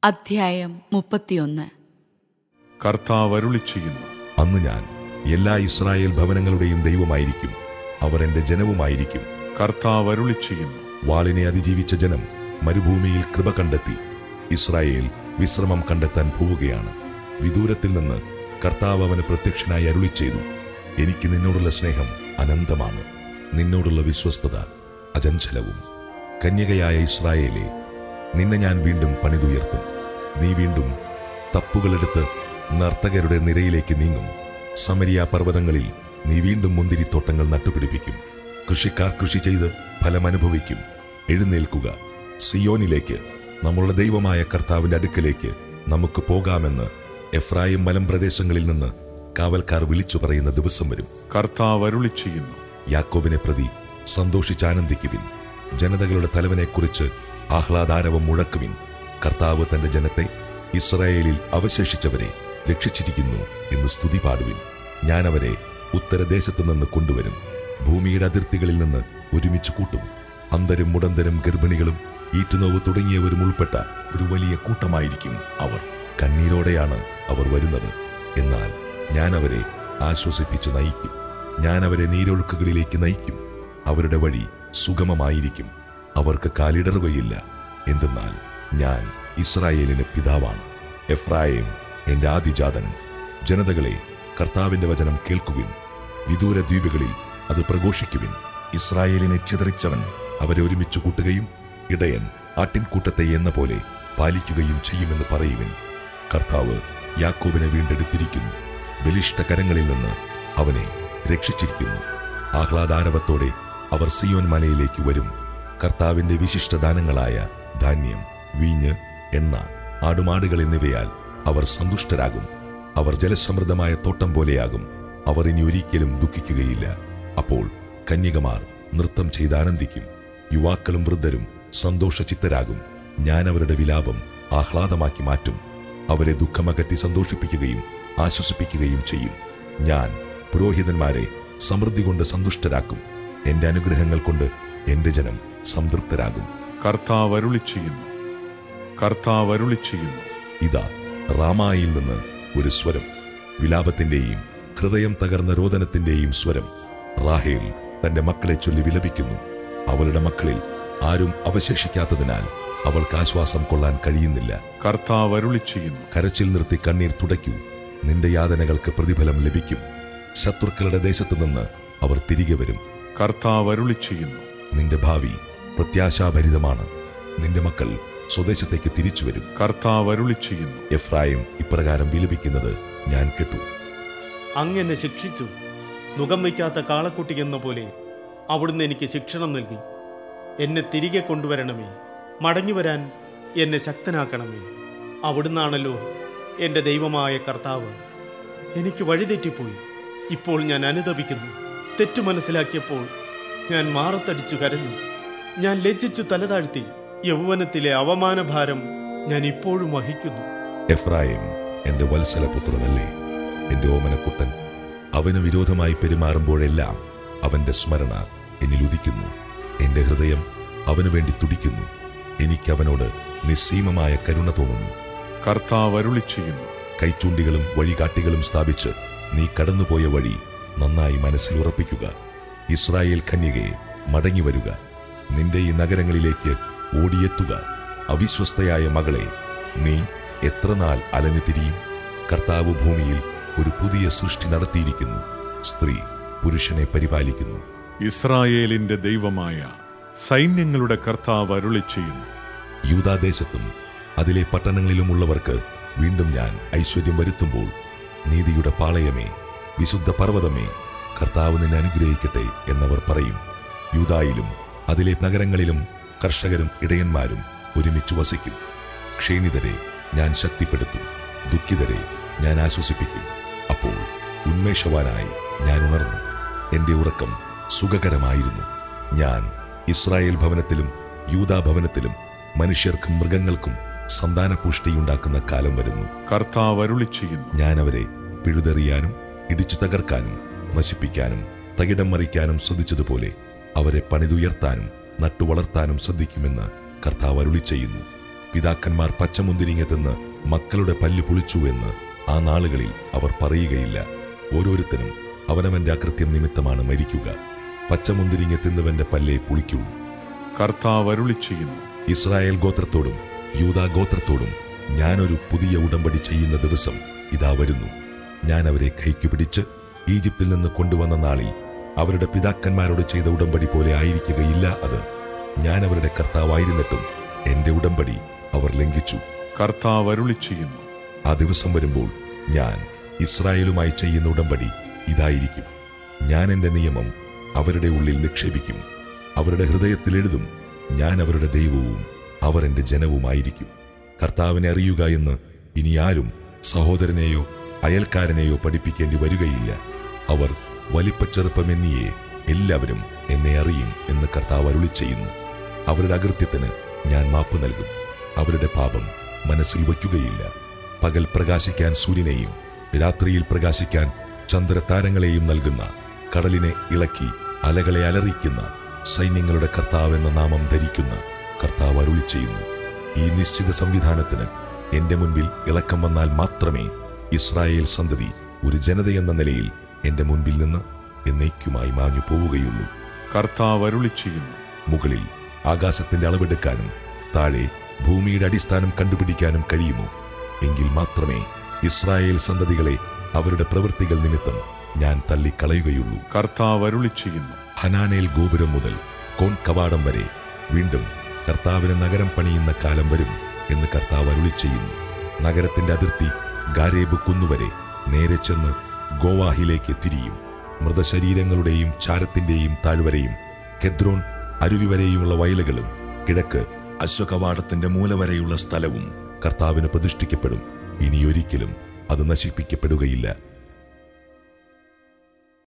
അധ്യായം 31. കർത്താവ് അരുളിച്ചെയ്യുന്നു, അന്ന് ഞാൻ എല്ലാ ഇസ്രായേൽ ഭവനങ്ങളുടെയും ദൈവമായിരിക്കും, അവർ എന്റെ ജനവുമായിരിക്കും. കർത്താവ് അരുളിച്ചെയ്യുന്നു, വാളിനെ അതിജീവിച്ച ജനം മരുഭൂമിയിൽ കൃപ കണ്ടെത്തി. ഇസ്രായേൽ വിശ്രമം കണ്ടെത്താൻ പോവുകയാണ്. വിദൂരത്തിൽ നിന്ന് കർത്താവ് അവന് പ്രത്യക്ഷനായി അരുളിച്ചെയ്തു, എനിക്ക് നിന്നോടുള്ള സ്നേഹം അനന്തമാണ്, നിന്നോടുള്ള വിശ്വസ്തത അചഞ്ചലവും. കന്യകയായ ഇസ്രായേലേ, നിന്നെ ഞാൻ വീണ്ടും പണിതുയർത്തും. നീ വീണ്ടും തപ്പുകളെടുത്ത് നർത്തകരുടെ നിരയിലേക്ക് നീങ്ങും. സമരിയ പർവ്വതങ്ങളിൽ നീ വീണ്ടും മുന്തിരിത്തോട്ടങ്ങൾ നട്ടുപിടിപ്പിക്കും. കൃഷിക്കാർ കൃഷി ചെയ്ത് ഫലമനുഭവിക്കും. എഴുന്നേൽക്കുക, സിയോനിലേക്ക്, നമ്മളുടെ ദൈവമായ കർത്താവിന്റെ അടുക്കലേക്ക് നമുക്ക് പോകാമെന്ന് എഫ്രായിം മലമ്പ്രദേശങ്ങളിൽ നിന്ന് കാവൽക്കാർ വിളിച്ചു പറയുന്ന ദിവസം വരും. കർത്താവ് അരുളിച്ചെയ്യുന്നു, യാക്കോബിനെ പ്രതി സന്തോഷിച്ചാനന്ദിക്കുവിൻ. ജനതകളുടെ തലവനെക്കുറിച്ച് ആഹ്ലാദാരവം മുഴക്കുവിൻ. കർത്താവ് തന്റെ ജനത്തെ, ഇസ്രായേലിൽ അവശേഷിച്ചവരെ രക്ഷിച്ചിരിക്കുന്നു എന്ന് സ്തുതി പാടുവിൻ. ഞാൻ അവരെ ഉത്തരദേശത്തു നിന്ന് കൊണ്ടുവരും, ഭൂമിയുടെ അതിർത്തികളിൽ നിന്ന് ഒരുമിച്ച് കൂട്ടും. അന്ധരും മുടന്തരും ഗർഭിണികളും ഈറ്റുനോവ് തുടങ്ങിയവരും ഉൾപ്പെട്ട ഒരു വലിയ കൂട്ടമായിരിക്കും അവർ. കണ്ണീരോടെയാണ് അവർ വരുന്നത്, എന്നാൽ ഞാൻ അവരെ ആശ്വസിപ്പിച്ച് നയിക്കും. ഞാൻ അവരെ നീരൊഴുക്കുകളിലേക്ക് നയിക്കും. അവരുടെ വഴി സുഗമമായിരിക്കും, അവർക്ക് കാലിടറുകയില്ല. എന്തെന്നാൽ ഞാൻ ഇസ്രായേലിന് പിതാവാണ്, എഫ്രായിം എന്റെ ആദിജാതനും. ജനതകളെ, കർത്താവിന്റെ വചനം കേൾക്കുവിൻ. വിദൂര ദ്വീപുകളിൽ അത് പ്രഘോഷിക്കുവിൻ. ഇസ്രായേലിനെ ചിതറിച്ചവൻ അവരെ ഒരുമിച്ച് കൂട്ടുകയും ഇടയൻ ആട്ടിൻകൂട്ടത്തെ എന്ന പോലെ പാലിക്കുകയും ചെയ്യുമെന്ന് പറയുവിൻ. കർത്താവ് യാക്കോബിനെ വീണ്ടെടുത്തിരിക്കുന്നു, ബലിഷ്ഠ കരങ്ങളിൽ നിന്ന് അവനെ രക്ഷിച്ചിരിക്കുന്നു. ആഹ്ലാദാരവത്തോടെ അവർ സിയോൻ മലയിലേക്ക് വരും. കർത്താവിന്റെ വിശിഷ്ടദാനങ്ങളായ ധാന്യം, വീഞ്ഞ്, എണ്ണ, ആടുമാടുകൾ എന്നിവയാൽ അവർ സന്തുഷ്ടരാകും. അവർ ജലസമൃദ്ധമായ തോട്ടം പോലെയാകും. അവർ ഇനി ഒരിക്കലും ദുഃഖിക്കുകയില്ല. അപ്പോൾ കന്യകമാർ നൃത്തം ചെയ്ത് ആനന്ദിക്കും, യുവാക്കളും വൃദ്ധരും സന്തോഷചിത്തരാകും. ഞാൻ അവരുടെ വിലാപം ആഹ്ലാദമാക്കി മാറ്റും. അവരെ ദുഃഖമകറ്റി സന്തോഷിപ്പിക്കുകയും ആശ്വസിപ്പിക്കുകയും ചെയ്യും. ഞാൻ പുരോഹിതന്മാരെ സമൃദ്ധി കൊണ്ട് സന്തുഷ്ടരാക്കും. എന്റെ അനുഗ്രഹങ്ങൾ കൊണ്ട് എന്റെ ജനം സംതൃപ്തരാകും. കർത്താവ് അരുളിച്ചെയ്യുന്നു, കർത്താവ് അരുളിച്ചെയ്യുന്നു. ഇതാ, റാമായിൽ നിന്ന് ഒരു സ്വരം, വിലാപത്തിന്റെയും ഹൃദയം തകർന്ന രോദനത്തിന്റെയും സ്വരം. റാഹേൽ തന്റെ മക്കളെ ചൊല്ലി വിലപിക്കുന്നു. അവളുടെ മക്കളിൽ ആരും അവശേഷിക്കാത്തതിനാൽ അവൾക്ക് ആശ്വാസം കൊള്ളാൻ കഴിയുന്നില്ല. കർത്താവ് അരുളിച്ചെയ്യുന്നു, കരച്ചിൽ നിർത്തി കണ്ണീർ തുടയ്ക്കൂ. നിന്റെ യാതനകൾക്ക് പ്രതിഫലം ലഭിക്കും. ശത്രുക്കളുടെ ദേശത്തു നിന്ന് അവർ തിരികെ വരും. കർത്താവ് അരുളിച്ചെയ്യുന്നു, നിന്റെ ഭാവി പ്രത്യാശാഭരിതമാണ്. നിന്റെ മക്കൾ സ്വദേശത്തേക്ക് തിരിച്ചു വരും. കർത്താവ് അരുളിച്ചെയ്യുന്നു, എഫ്രായിം ഇപ്രകാരം വിലപിക്കുന്നത് ഞാൻ കേട്ടു. അങ്ങനെ ശിക്ഷിച്ചു, നുകം വയ്ക്കാത്ത കാളക്കുട്ടി എന്ന പോലെ അവിടുന്ന് എനിക്ക് ശിക്ഷണം നൽകി. എന്നെ തിരികെ കൊണ്ടുവരണമേ, മടങ്ങിവരാൻ എന്നെ ശക്തനാക്കണമേ. അവിടുന്നാണല്ലോ എൻ്റെ ദൈവമായ കർത്താവ്. എനിക്ക് വഴിതെറ്റിപ്പോയി, ഇപ്പോൾ ഞാൻ അനുതപിക്കുന്നു. തെറ്റു മനസ്സിലാക്കിയപ്പോൾ ഞാൻ മാറത്തടിച്ചു കരഞ്ഞു. ഞാൻ ലജ്ജിച്ചു തലതാഴ്ത്തി. യൗവനത്തിലെ അവമാനഭാരം ഞാൻ ഇപ്പോഴും വഹിക്കുന്നു. എഫ്രായിം എന്റെ വത്സലപുത്രനല്ലേ, എന്റെ ഓമനക്കുട്ടൻ. അവന് വിരോധമായി പെരുമാറുമ്പോഴെല്ലാം അവന്റെ സ്മരണ എന്നിൽ ഉദിക്കുന്നു. എന്റെ ഹൃദയം അവനു വേണ്ടി തുടിക്കുന്നു. എനിക്ക് അവനോട് നിസ്സീമമായ കരുണ തോന്നുന്നു. കർത്താവ് അരുളിച്ചെയ്യുന്നു, കൈച്ചൂണ്ടികളും വഴികാട്ടികളും സ്ഥാപിച്ച് നീ കടന്നുപോയ വഴി നന്നായി മനസ്സിൽ ഉറപ്പിക്കുക. ഇസ്രായേൽ കന്യകയെ, മടങ്ങി വരുക. നിന്റെ ഈ നഗരങ്ങളിലേക്ക് ഓടിയെത്തുക. അവിശ്വസ്തയായ മകളെ, നീ എത്ര നാൾ അലഞ്ഞു തിരിയും? കർത്താവ് ഭൂമിയിൽ ഒരു പുതിയ സൃഷ്ടി നടത്തിയിരിക്കുന്നു. സ്ത്രീ പുരുഷനെ പരിപാലിക്കുന്നു. ഇസ്രായേലിന്റെ ദൈവമായ സൈന്യങ്ങളുടെ കർത്താവ് അരുളിച്ചെയ്യുന്നു, യൂദാദേശത്തും അതിലെ പട്ടണങ്ങളിലുമുള്ളവർക്ക് വീണ്ടും ഞാൻ ഐശ്വര്യം വരുത്തുമ്പോൾ, നീതിയുടെ പാളയമേ, വിശുദ്ധ പർവ്വതമേ, കർത്താവ് നിന്നെ അനുഗ്രഹിക്കട്ടെ എന്നവർ പറയും. യൂദായിലും അതിലെ നഗരങ്ങളിലും കർഷകരും ഇടയന്മാരും ഒരുമിച്ച് വസിക്കും. ക്ഷീണിതരെ ഞാൻ ശക്തിപ്പെടുത്തും, ദുഃഖിതരെ ഞാൻ ആശ്വസിപ്പിക്കും. അപ്പോൾ ഉന്മേഷവാനായി ഞാൻ ഉണർന്നു. എന്റെ ഉറക്കം സുഖകരമായിരുന്നു. ഞാൻ ഇസ്രായേൽ ഭവനത്തിലും യൂദാ ഭവനത്തിലും മനുഷ്യർക്കും മൃഗങ്ങൾക്കും സന്താനപുഷ്ടിയുണ്ടാക്കുന്ന കാലം വരുന്നു. കർത്താവ് അരുളിച്ചെയ്യുന്നു, ഞാൻ അവരെ പിഴുതെറിയാനും ഇടിച്ചു തകർക്കാനും നശിപ്പിക്കാനും തകിടം മറിക്കാനും ശ്രദ്ധിച്ചതുപോലെ അവരെ പണിതുയർത്താനും നട്ടുവളർത്താനും ശ്രദ്ധിക്കുമെന്ന് കർത്താവ് അരുളിച്ചെയ്യുന്നു. പിതാക്കന്മാർ പച്ചമുന്തിരിങ്ങ തിന്ന് മക്കളുടെ പല്ല് പുളിച്ചു എന്ന് ആ നാളുകളിൽ അവർ പറയുകയില്ല. ഓരോരുത്തനും അവനവന്റെ അകൃത്യം നിമിത്തമാണ് മരിക്കുക. പച്ചമുന്തിരിങ്ങ തിന്നവന്റെ പല്ലേ പുളിക്കൂ. കർത്താവ് അരുളിച്ചെയ്യുന്നു. ഇസ്രായേൽ ഗോത്രത്തോടും യൂദാ ഗോത്രത്തോടും ഞാനൊരു പുതിയ ഉടമ്പടി ചെയ്യുന്ന ദിവസം ഇതാ വരുന്നു. ഞാൻ അവരെ കൈക്കു പിടിച്ച് ഈജിപ്തിൽ നിന്ന് കൊണ്ടുവന്ന നാളിൽ അവരുടെ പിതാക്കന്മാരോട് ചെയ്ത ഉടമ്പടി പോലെ ആയിരിക്കുകയില്ല അത്. ഞാൻ അവരുടെ കർത്താവായിരുന്നിട്ടും എന്റെ ഉടമ്പടി അവർ ലംഘിച്ചു. കർത്താവ് അരുളിച്ചെയ്യുന്നു. ആ ദിവസം വരുമ്പോൾ ഞാൻ ഇസ്രായേലുമായി ചെയ്യുന്ന ഉടമ്പടി ഇതായിരിക്കും. ഞാൻ എന്റെ നിയമം അവരുടെ ഉള്ളിൽ നിക്ഷേപിക്കും. അവരുടെ ഹൃദയത്തിൽ എഴുതും. ഞാൻ അവരുടെ ദൈവവും അവർ എന്റെ ജനവുമായിരിക്കും. കർത്താവിനെ അറിയുക എന്ന് ഇനി ആരും സഹോദരനെയോ അയൽക്കാരനെയോ പഠിപ്പിക്കേണ്ടി വരികയില്ല. അവർ വലിപ്പച്ചെറുപ്പമെന്നിയേ എല്ലാവരും എന്നെ അറിയും എന്ന് കർത്താവ് അരുളിച്ചെയ്യുന്നു. അവരുടെ അകൃത്യത്തിന് ഞാൻ മാപ്പ് നൽകും. അവരുടെ പാപം മനസ്സിൽ വയ്ക്കുകയില്ല. പകൽ പ്രകാശിക്കാൻ സൂര്യനെയും രാത്രിയിൽ പ്രകാശിക്കാൻ ചന്ദ്രതാരങ്ങളെയും നൽകുന്ന, കടലിനെ ഇളക്കി അലകളെ അലറിക്കുന്ന സൈന്യങ്ങളുടെ കർത്താവ് എന്ന നാമം ധരിക്കുന്ന കർത്താവ് അരുളിച്ചെയ്യുന്നു. ഈ നിശ്ചിത സംവിധാനത്തിന് എന്റെ മുൻപിൽ ഇളക്കം വന്നാൽ മാത്രമേ ഇസ്രായേൽ സന്തതി ഒരു ജനതയെന്ന നിലയിൽ എന്റെ മുൻപിൽ നിന്ന് എന്നേക്കുമായി മാഞ്ഞു പോവുകയുള്ളൂ. കർത്താവ് അരുളിച്ചെയ്യുന്നു. മുകളിൽ ആകാശത്തിന്റെ അളവെടുക്കാനും താഴെ ഭൂമിയുടെ അടിസ്ഥാനം കണ്ടുപിടിക്കാനും കഴിയുമോ? എങ്കിൽ മാത്രമേ ഇസ്രായേൽ സന്തതികളെ അവരുടെ പ്രവൃത്തികൾ നിമിത്തം ഞാൻ തള്ളിക്കളയുകയുള്ളൂ. കർത്താവ് അരുളിച്ചെയ്യുന്നു. ഹനാനേൽ ഗോപുരം മുതൽ കോൺ കവാടം വരെ വീണ്ടും കർത്താവിന് നഗരം പണിയുന്ന കാലം വരും എന്ന് കർത്താവ് അരുളിച്ചെയ്യുന്നു. നഗരത്തിന്റെ അതിർത്തി ഗാരേബ് കുന്നുവരെ നേരെ ചെന്ന് ഗോവാഹിലേക്ക് തിരിയും. മൃതശരീരങ്ങളുടെയും ചാരത്തിന്റെയും താഴ്വരയും കെദ്രോൻ അരുവി വരെയുമുള്ള വയലുകളും കിഴക്ക് അശ്വകവാടത്തിന്റെ മൂല വരെയുള്ള സ്ഥലവും കർത്താവിന് പ്രതിഷ്ഠിക്കപ്പെടും. ഇനിയൊരിക്കലും അത് നശിപ്പിക്കപ്പെടുകയില്ല.